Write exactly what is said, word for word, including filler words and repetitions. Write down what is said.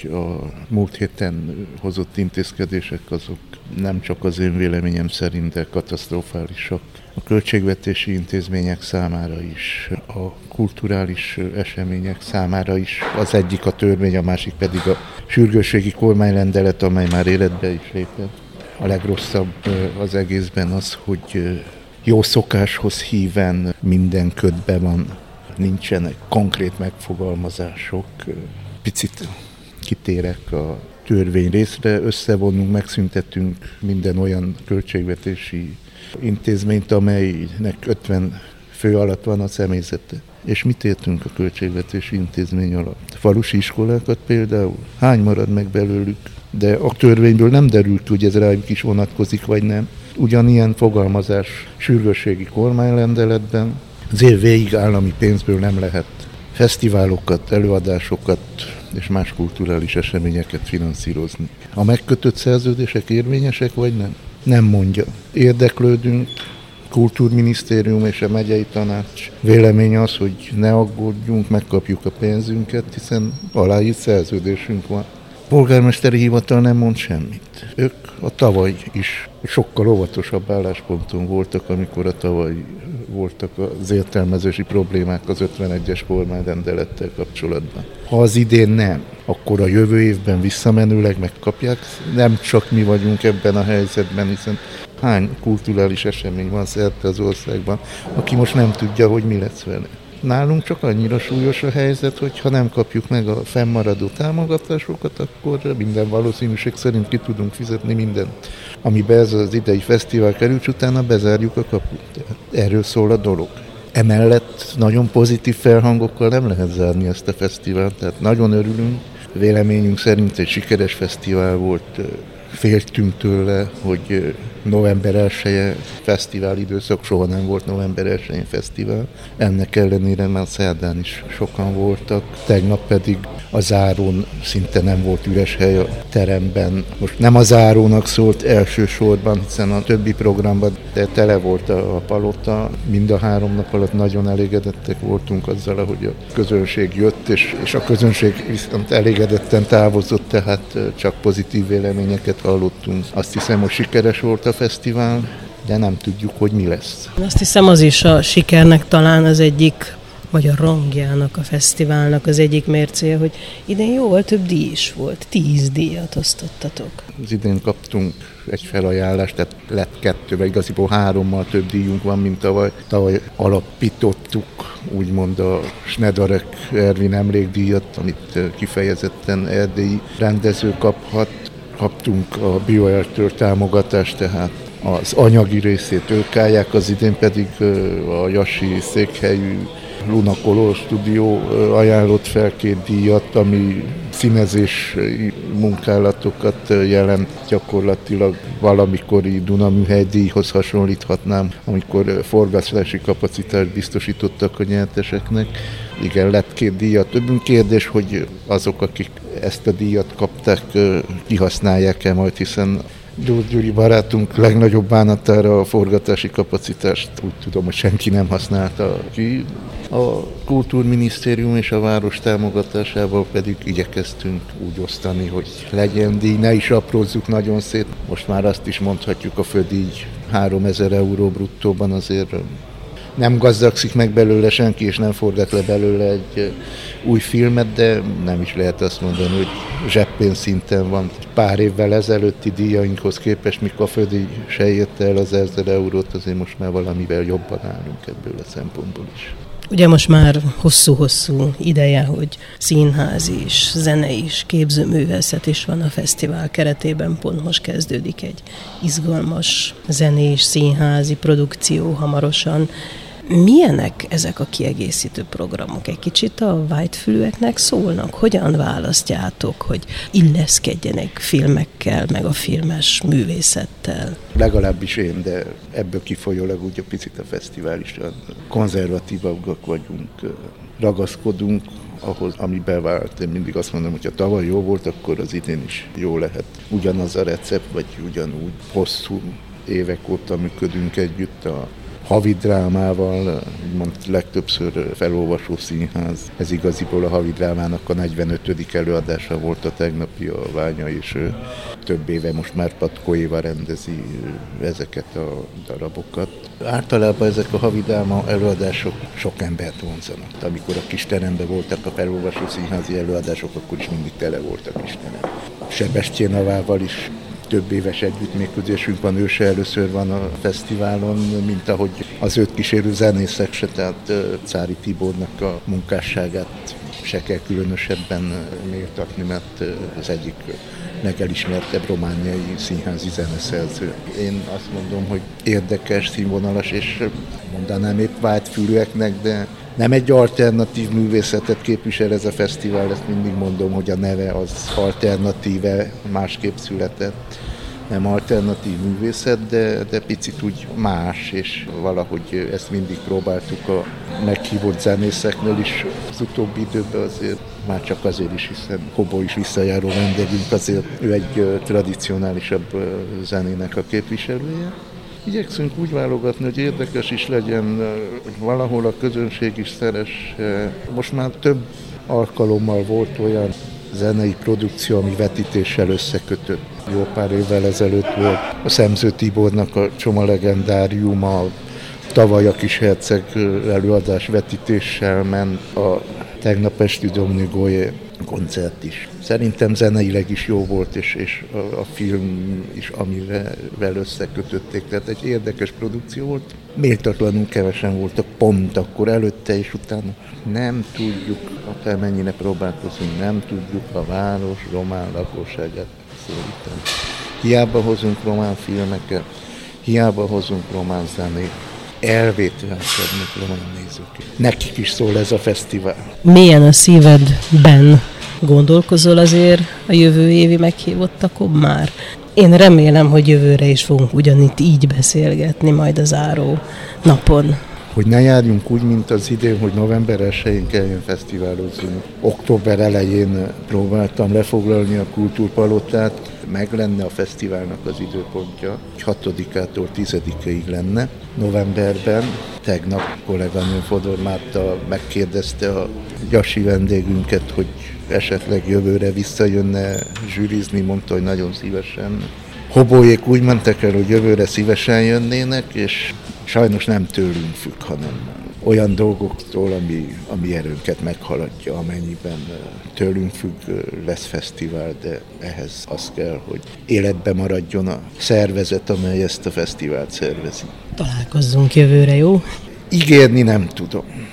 a múlt héten hozott intézkedések azok nem csak az én véleményem szerint, de katasztrofálisak. A költségvetési intézmények számára is, a kulturális események számára is. Az egyik a törvény, a másik pedig a sürgősségi kormányrendelet, amely már életbe is lépett. A legrosszabb az egészben az, hogy jó szokáshoz híven minden ködben van, nincsenek konkrét megfogalmazások. Picit kitérek a törvény részre, összevonunk, megszüntetünk minden olyan költségvetési intézményt, amelynek ötven fő alatt van a személyzete. És mit értünk a költségvetési intézmény alatt? Falusi iskolákat például? Hány marad meg belőlük? De a törvényből nem derült, hogy ez rájuk is vonatkozik, vagy nem. Ugyanilyen fogalmazás sürgősségi kormányrendeletben. Az év végig állami pénzből nem lehet fesztiválokat, előadásokat és más kulturális eseményeket finanszírozni. A megkötött szerződések érvényesek, vagy nem? Nem mondja. Érdeklődünk, Kultúrminisztérium és a megyei tanács véleménye az, hogy ne aggódjunk, megkapjuk a pénzünket, hiszen aláírt szerződésünk van. A polgármesteri hivatal nem mond semmit. Ők a tavaly is sokkal óvatosabb állásponton voltak, amikor a tavaly voltak az értelmezési problémák az ötvenegyes kormányrendelettel kapcsolatban. Ha az idén nem, akkor a jövő évben visszamenőleg megkapják. Nem csak mi vagyunk ebben a helyzetben, hiszen hány kulturális esemény van szerte az országban, aki most nem tudja, hogy mi lesz vele. Nálunk csak annyira súlyos a helyzet, hogy ha nem kapjuk meg a fennmaradó támogatásokat, akkor minden valószínűség szerint ki tudunk fizetni mindent. Amiben ez az idei fesztivál kerül, utána bezárjuk a kaput. Erről szól a dolog. Emellett nagyon pozitív felhangokkal nem lehet zárni ezt a fesztivált, tehát nagyon örülünk. Véleményünk szerint egy sikeres fesztivál volt, féltünk tőle, hogy november elseje fesztivál időszak, soha nem volt november elsején fesztivál. Ennek ellenére már szerdán is sokan voltak, tegnap pedig a zárón szinte nem volt üres hely a teremben. Most nem a zárónak szólt elsősorban, hiszen a többi programban de tele volt a palota. Mind a három nap alatt nagyon elégedettek voltunk azzal, ahogy a közönség jött, és, és a közönség viszont elégedetten távozott, tehát csak pozitív véleményeket hallottunk. Azt hiszem, hogy sikeres volt a fesztivál, de nem tudjuk, hogy mi lesz. Azt hiszem, az is a sikernek talán az egyik, vagy a rangjának, a fesztiválnak az egyik mércéje, hogy idén jóval több díj is volt. Tíz díjat osztottatok. Az idén kaptunk egy felajánlást, tehát lett kettő, vagy igaziból hárommal több díjunk van, mint tavaly. Tavaly alapítottuk, úgymond a Schnedarek Ervin emlékdíjat, amit kifejezetten erdélyi rendező kaphat. Kaptunk a BioAir-től támogatást, tehát az anyagi részét ők állják, az idén pedig a Jassi székhelyű Luna Color Studio ajánlott fel két díjat, ami színezési munkálatokat jelent, gyakorlatilag valamikori Duna műhely díjhoz hasonlíthatnám, amikor forgatási kapacitást biztosítottak a nyerteseknek. Igen, lett két díjat. Többünk kérdés, hogy azok, akik ezt a díjat kapták, kihasználják-e majd, hiszen György Gyuri barátunk legnagyobb bánatára a forgatási kapacitást úgy tudom, hogy senki nem használta ki. A Kultúrminisztérium és a város támogatásával pedig igyekeztünk úgy osztani, hogy legyen díj, ne is aprózzuk nagyon szét. Most már azt is mondhatjuk, a fődíj háromezer euró bruttóban azért nem gazdagszik meg belőle senki, és nem forgat le belőle egy új filmet, de nem is lehet azt mondani, hogy zseppénz szinten van. Pár évvel ezelőtti díjainkhoz képest, mikor a fődíj se érte el az ezer eurót, azért most már valamivel jobban állunk ebből a szempontból is. Ugye most már hosszú-hosszú ideje, hogy színház is, zene is, képzőművészet is van a fesztivál keretében. Pont most kezdődik egy izgalmas zenés, színházi produkció hamarosan. Milyenek ezek a kiegészítő programok? Egy kicsit a vágyfülűeknek szólnak? Hogyan választjátok, hogy illeszkedjenek filmekkel, meg a filmes művészettel? Legalábbis én, de ebből kifolyólag úgy a picit a fesztivál is konzervatívabbak vagyunk, ragaszkodunk ahhoz, ami bevált. Én mindig azt mondom, hogy ha tavaly jó volt, akkor az idén is jó lehet. Ugyanaz a recept, vagy ugyanúgy hosszú évek óta működünk együtt a havi drámával, mond legtöbbször felolvasó színház. Ez igaziból a havi drámának a negyvenötödik előadása volt a tegnapi, a Ványa, és több éve most már Patkó Éva rendezi ezeket a darabokat. Általában ezek a havi dráma előadások sok embert vonzanak. Amikor a kisteremben voltak a felolvasó színházi előadások, akkor is mindig tele volt a kisterem. Sebestyén Avával is több éves együttműködésünk van, ő se először van a fesztiválon, mint ahogy az őt kísérő zenészek se, tehát Cári Tibornak a munkásságát se kell különösebben méltatni, mert az egyik legelismertebb romániai színházi zeneszerző. Én azt mondom, hogy érdekes, színvonalas, és mondanám épp vágyfülűeknek, de nem egy alternatív művészetet képvisel ez a fesztivál, ezt mindig mondom, hogy a neve az alternatíve, másképp született. Nem alternatív művészet, de, de picit úgy más, és valahogy ezt mindig próbáltuk a meghívott zenészeknél is. Az utóbbi időben azért már csak azért is, hiszen Hobó is visszajáró vendégünk, azért ő egy tradicionálisabb zenének a képviselője. Igyekszünk úgy válogatni, hogy érdekes is legyen, valahol a közönség is szeres. Most már több alkalommal volt olyan zenei produkció, ami vetítéssel összekötött. Jó pár évvel ezelőtt volt a Szemző Tibornak a Csoma legendáriuma, tavaly a Kisherceg előadás vetítéssel ment, a tegnap esti Domnő Golyé koncert is. Szerintem zeneileg is jó volt, és, és a, a film is, amivel összekötötték. Tehát egy érdekes produkció volt. Méltatlanul kevesen voltak pont akkor előtte és utána. Nem tudjuk, akármennyire próbálkozunk, nem tudjuk a város román lakosságát szólítani. Hiába hozunk román filmeket, hiába hozunk román zenét, elvétlenkednek román nézők. Nekik is szól ez a fesztivál. Milyen a szívedben? Gondolkozol azért a jövő évi meghívottakon már? Én remélem, hogy jövőre is fogunk ugyanitt így beszélgetni majd a záró napon. Hogy ne járjunk úgy, mint az idén, hogy november elsején kelljen fesztiválozni. Október elején próbáltam lefoglalni a Kultúrpalotát, meg lenne a fesztiválnak az időpontja, hatodikától tizedikéig lenne novemberben. Tegnap kolléganőm Fodor Márta megkérdezte a gyasi vendégünket, hogy esetleg jövőre visszajönne zsűrizni, mondta, hogy nagyon szívesen. Hobóék úgy mentek el, hogy jövőre szívesen jönnének, és sajnos nem tőlünk függ, hanem olyan dolgoktól, ami, ami erőnket meghaladja, amennyiben tőlünk függ, lesz fesztivál, de ehhez az kell, hogy életbe maradjon a szervezet, amely ezt a fesztivált szervezi. Találkozzunk jövőre, jó? Ígérni nem tudom.